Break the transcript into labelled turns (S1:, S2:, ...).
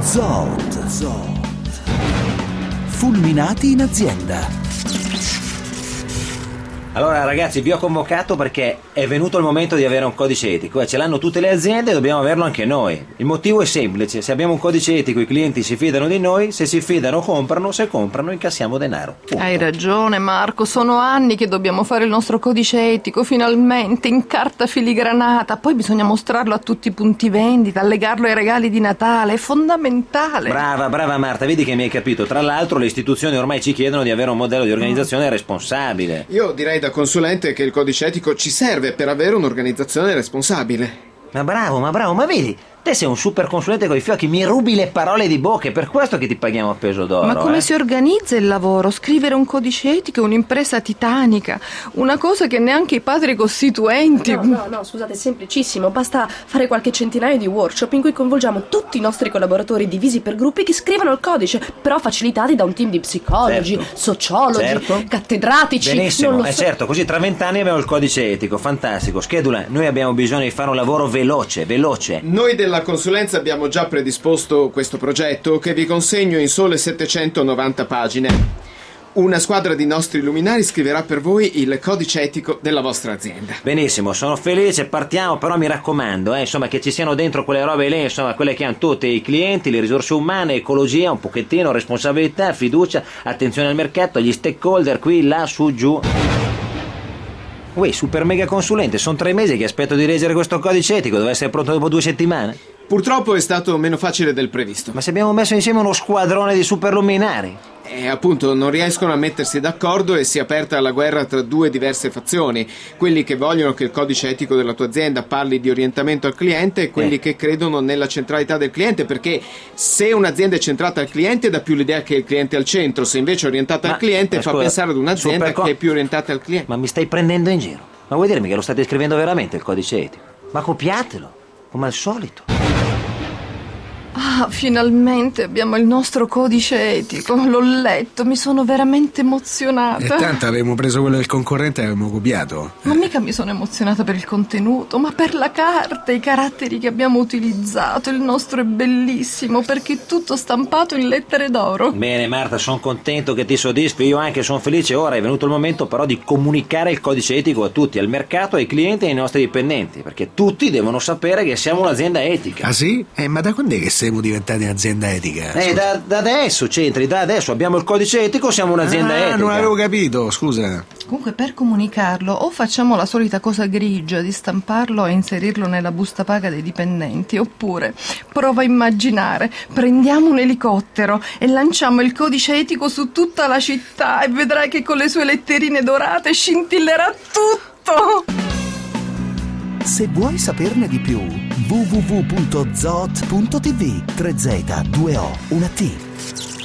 S1: Zoot. Fulminati in azienda.
S2: Allora ragazzi, vi ho convocato perché è venuto il momento di avere un codice etico, ce l'hanno tutte le aziende e dobbiamo averlo anche noi. Il motivo è semplice: se abbiamo un codice etico i clienti si fidano di noi, se si fidano comprano, se comprano incassiamo denaro. Punto.
S3: Hai ragione Marco, sono anni che dobbiamo fare il nostro codice etico, finalmente, in carta filigranata, poi bisogna mostrarlo a tutti i punti vendita, allegarlo ai regali di Natale, è fondamentale.
S2: Brava Marta, vedi che mi hai capito. Tra l'altro le istituzioni ormai ci chiedono di avere un modello di organizzazione responsabile.
S4: Io direi da consulente che il codice etico ci serve per avere un'organizzazione responsabile.
S2: Ma bravo, ma vedi, te sei un super consulente con i fiocchi, mi rubi le parole di bocca, è per questo che ti paghiamo a peso d'oro.
S3: Ma come si organizza il lavoro? Scrivere un codice etico è un'impresa titanica, una cosa che neanche i padri costituenti...
S5: No, scusate, è semplicissimo, basta fare qualche centinaio di workshop in cui coinvolgiamo tutti i nostri collaboratori divisi per gruppi che scrivono il codice, però facilitati da un team di psicologi,
S2: certo,
S5: sociologi, cattedratici.
S2: Benissimo,
S5: non lo so.
S2: certo, così tra 20 anni abbiamo il codice etico, fantastico. Schedula, noi abbiamo bisogno di fare un lavoro veloce.
S4: Noi della consulenza abbiamo già predisposto questo progetto che vi consegno in sole 790 pagine. Una squadra di nostri luminari scriverà per voi il codice etico della vostra azienda.
S2: Benissimo, sono felice, partiamo, però mi raccomando, insomma, che ci siano dentro quelle robe lì, insomma, quelle che hanno tutti i clienti, le risorse umane, ecologia, un pochettino, responsabilità, fiducia, attenzione al mercato, agli stakeholder, qui, là, su, giù. Uè, super mega consulente, sono 3 mesi che aspetto di leggere questo codice etico, deve essere pronto dopo 2 settimane.
S4: Purtroppo è stato meno facile del previsto.
S2: Ma se abbiamo messo insieme uno squadrone di super luminari.
S4: Appunto, non riescono a mettersi d'accordo e si è aperta la guerra tra 2 diverse fazioni. Quelli che vogliono che il codice etico della tua azienda parli di orientamento al cliente e quelli che credono nella centralità del cliente, perché se un'azienda è centrata al cliente dà più l'idea che il cliente è al centro, se invece è orientata al cliente fa pensare ad un'azienda che è più orientata al cliente.
S2: Ma mi stai prendendo in giro? Ma vuoi dirmi che lo state scrivendo veramente il codice etico? Ma copiatelo, come al solito.
S3: Ah, finalmente abbiamo il nostro codice etico, l'ho letto, mi sono veramente emozionata.
S6: E tanto avevamo preso quello del concorrente e avevamo copiato.
S3: Ma mica mi sono emozionata per il contenuto, ma per la carta, i caratteri che abbiamo utilizzato. Il nostro è bellissimo perché è tutto stampato in lettere d'oro.
S2: Bene Marta, sono contento che ti soddisfi, io anche sono felice. Ora è venuto il momento però di comunicare il codice etico a tutti, al mercato, ai clienti e ai nostri dipendenti, perché tutti devono sapere che siamo un'azienda etica.
S6: Ah sì? Ma da quando è che siamo diventati un'azienda etica?
S2: Da adesso, Centri, da adesso abbiamo il codice etico, siamo un'azienda etica.
S6: Non avevo capito, scusa.
S3: Comunque, per comunicarlo o facciamo la solita cosa grigia di stamparlo e inserirlo nella busta paga dei dipendenti, oppure prova a immaginare, prendiamo un elicottero e lanciamo il codice etico su tutta la città e vedrai che con le sue letterine dorate scintillerà tutto.
S1: Se vuoi saperne di più, www.zoot.tv, 3Z, 2O, 1T.